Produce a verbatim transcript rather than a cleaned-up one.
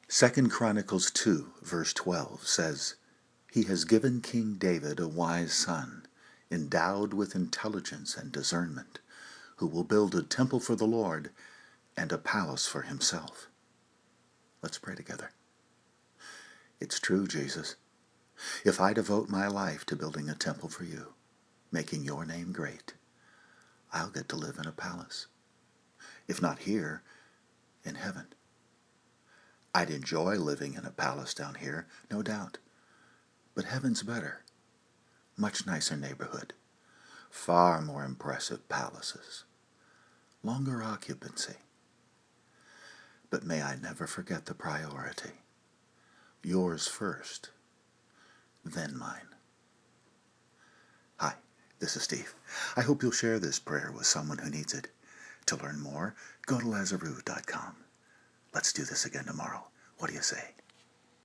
Second Chronicles two, verse twelve says, "He has given King David a wise son, endowed with intelligence and discernment, who will build a temple for the Lord and a palace for himself." Let's pray together. It's true, Jesus. If I devote my life to building a temple for you, making your name great, I'll get to live in a palace. If not here, in heaven. I'd enjoy living in a palace down here, no doubt. But heaven's better. Much nicer neighborhood. Far more impressive palaces. Longer occupancy. But may I never forget the priority. Yours first, then mine. Hi, this is Steve. I hope you'll share this prayer with someone who needs it. To learn more, go to Lazaroo dot com. Let's do this again tomorrow. What do you say?